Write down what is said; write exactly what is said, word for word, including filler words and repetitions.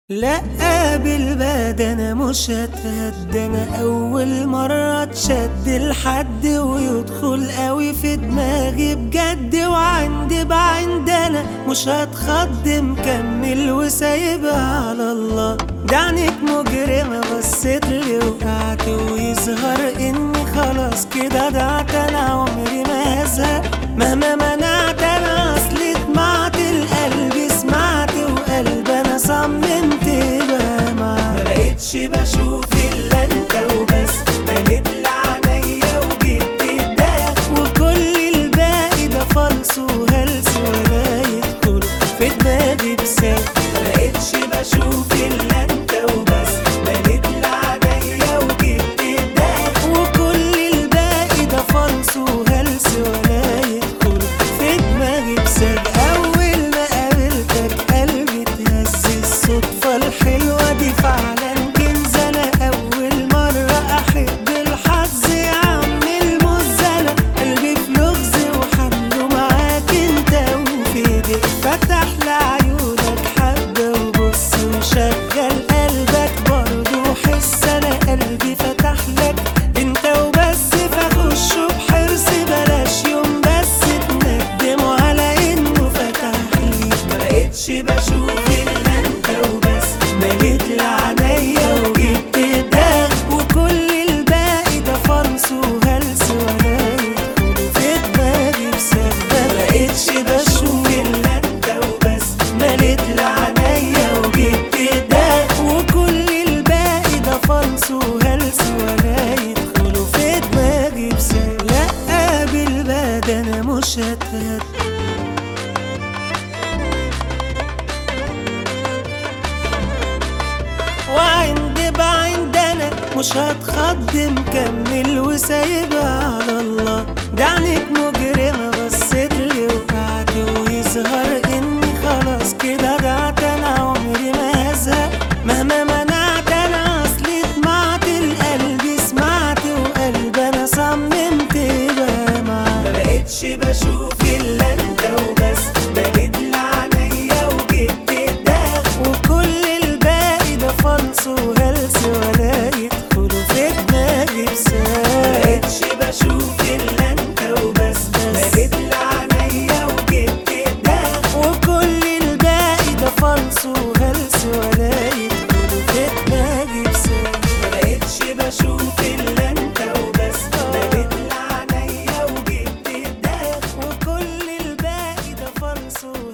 لا بالباد انا مش هتهد، انا اول مرة اتشد لحد ويدخل قوي في دماغي بجد، وعندي بعند انا مش هتخض، مكمل وسايبها على الله. دعنك مجرمة بصيت لي وقعت، ويظهر اني خلاص كده ضعت، انا عمري ما هزهق مهما منعت، انا اصلي طمعت القلب سمعت، وقلب انا صممت بقى معاك. مبقتش بشوف الا انت وبس، مليت لعينيا وجبت الداء، وكل الباقي ده فلس وهلس ولا يدخل في دماغي بساق. مبقتش بشوف الا انت وبس، مليت لعينيا وجبت الداء، وكل الباقي ده فلس وهلس ولا يدخل في دماغي بساق. اول ما قابلتك قلبي اتهز، الصدفة الحلوة دي فعلا كنز، انا اول مرة احب الحظ يا عم المزلة، قلبي في لغز وحمله معاك انت وفي ايديك، فتح لعيونك حبة وبص وشغل قلبك برضه حس، انا قلبي فتح لك انت وبس، فخشه بحرص بلاش يوم بس تندم على انه فتح لي. مبقتش بشوف الا انت وبس، مليت لعينيا وجبت ده، وكل الباقي ده فرص وهلس ولا يدخل في دماغي بسبب. مبقتش بشوف الا انت وبس، مليت لعينيا وجبت ده، وكل الباقي ده فرص وهلس ولا يدخل في دماغي بسبب. لا بالباد انا مش هتهد، وعندي بعند انا مش هتخض، مكمل وسايبها على الله. دعنك مجرمة بصيت لي وقعت، ويظهر اني خلاص كده ضعت، انا عمري ما هزهق مهما منعت، انا اصلي طمعت القلب سمعت، وقلب انا صممت بقى معاك. مبقتش بشوف الا انت وبس، بقيت لعينيا وجبت ده، وكل الباقي ده فلس وهلس ولا يدخل في دماغي بسبب. مبقتش بشوف الا انت وبس، بقيت لعينيا وجبت ده، وكل الباقي ده فلس وهلس ولا يدخل في دماغي بسبب. مبقتش بشوف الا انت وبس، بقيت لعينيا وجبت ده، وكل الباقي ده فلس